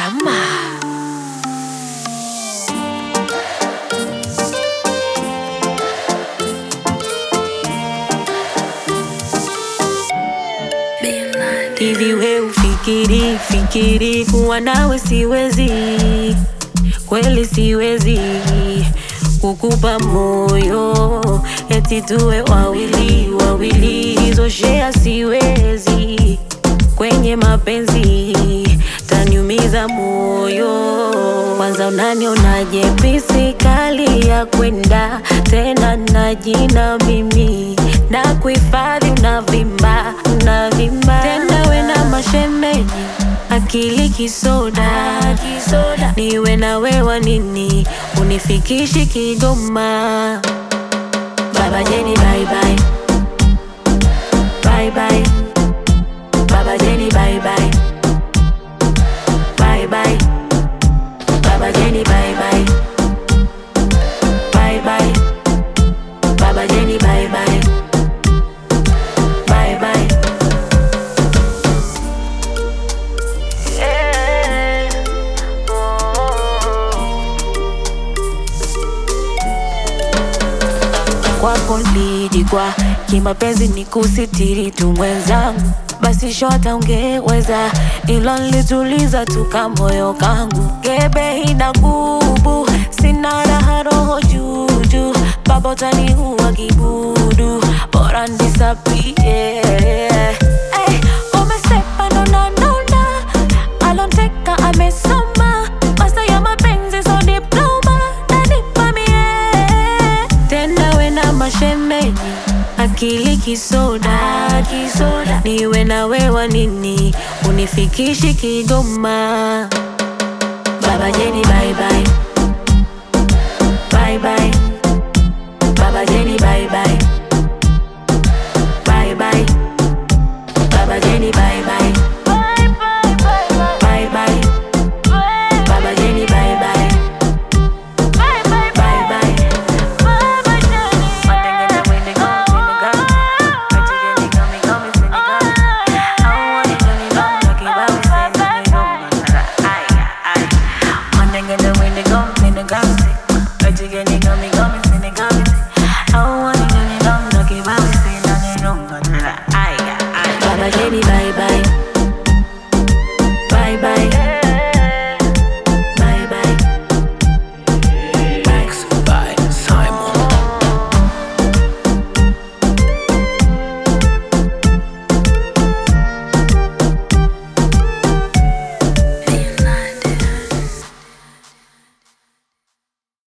Rama. Hivi we ufikiri kuwa nawe siwezi, kweli siwezi kukupa moyo eti tuwe wawili, hizo share siwezi, kwenye mapenzi taniumiza moyo. Kwanza unanionaje pisi kali ya kwenda tena na jina mimi na kuhifadhi, unavimba tena we na mashemeji, akili kisoda niwe na wewa nini, unifikishi Kigoma. Baba Jenny bye bye, bye bye. Baba Jenny bye bye, bye bye. Baba Jenny bye bye, bye bye. Baba Jenny bye bye, bye bye. Yeah. Kwako nilijikwa kimapenzi, nikusitiri tu mwenzangu, basi shota ungeweza, ilo nilituliza tuka moyo kangu. Gebe ina nguvu, sina raha roho juju, baba utaniua kibudu, bora nisapie. Umesepa nona, alonteka amesoma, masa ya mapenzi so diploma, nanipa mie. Tena we na mashemeji, akili kisoda niwe na wewa nini, unifikishi Kigoma. Baba Jenny bye bye,